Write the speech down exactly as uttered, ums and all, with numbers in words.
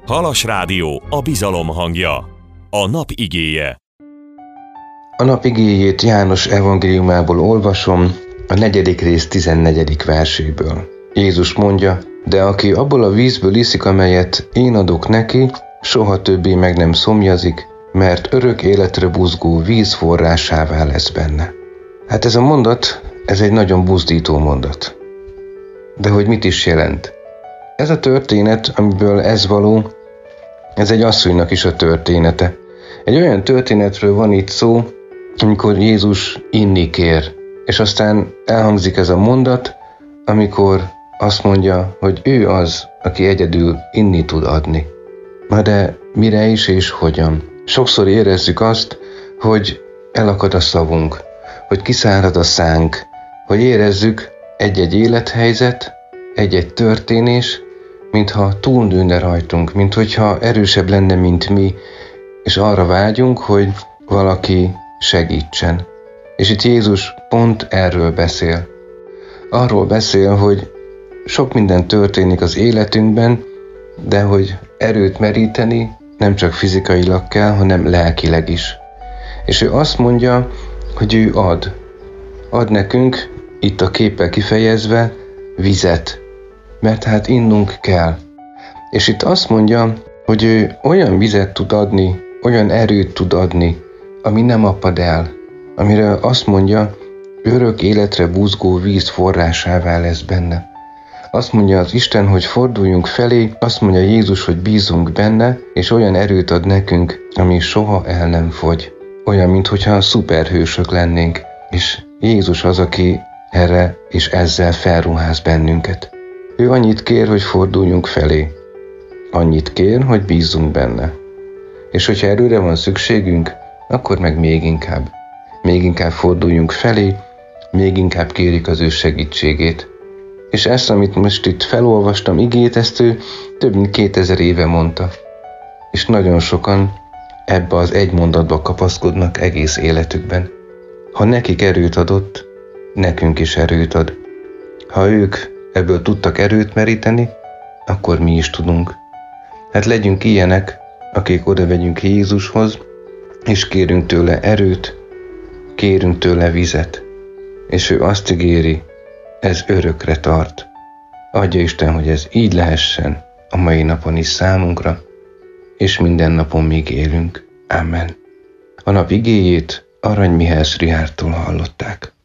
Halas Rádió, a bizalom hangja. A nap igéje. A nap igéjét János evangéliumából olvasom, a negyedik rész tizennegyedik verséből. Jézus mondja, de aki abból a vízből iszik, amelyet én adok neki, soha többé meg nem szomjazik, mert örök életre buzgó víz forrásává lesz benne. Hát ez a mondat, ez egy nagyon buzdító mondat. De hogy mit is jelent? Ez a történet, amiből ez való, ez egy asszonynak is a története. Egy olyan történetről van itt szó, amikor Jézus inni kér, és aztán elhangzik ez a mondat, amikor azt mondja, hogy ő az, aki egyedül inni tud adni. Na de mire is és hogyan? Sokszor érezzük azt, hogy elakad a szavunk, hogy kiszárad a szánk, hogy érezzük egy-egy élethelyzet, egy-egy történés, mintha túlnőne rajtunk, minthogyha erősebb lenne, mint mi, és arra vágyunk, hogy valaki segítsen. És itt Jézus pont erről beszél. Arról beszél, hogy sok minden történik az életünkben, de hogy erőt meríteni nem csak fizikailag kell, hanem lelkileg is. És ő azt mondja, hogy ő ad. Ad nekünk, itt a képpel kifejezve, vizet. Mert hát innunk kell. És itt azt mondja, hogy ő olyan vizet tud adni, olyan erőt tud adni, ami nem apad el, amire azt mondja, örök életre buzgó víz forrásává lesz benne. Azt mondja az Isten, hogy forduljunk felé, azt mondja Jézus, hogy bízunk benne, és olyan erőt ad nekünk, ami soha el nem fogy. Olyan, minthogyha szuperhősök lennénk, és Jézus az, aki erre és ezzel felruház bennünket. Ő annyit kér, hogy forduljunk felé. Annyit kér, hogy bízzunk benne. És hogyha erőre van szükségünk, akkor meg még inkább. Még inkább forduljunk felé, még inkább kérjük az ő segítségét. És ezt, amit most itt felolvastam, igét, ezt ő több mint kétezer éve mondta. És nagyon sokan ebbe az egy mondatba kapaszkodnak egész életükben. Ha nekik erőt adott, nekünk is erőt ad. Ha ők ebből tudtak erőt meríteni, akkor mi is tudunk. Hát legyünk ilyenek, akik oda vegyünk Jézushoz, és kérünk tőle erőt, kérünk tőle vizet, és ő azt ígéri, ez örökre tart. Adja Isten, hogy ez így lehessen a mai napon is számunkra, és minden napon még élünk. Amen. A nap igéjét Arany Mihály Szriártól hallották.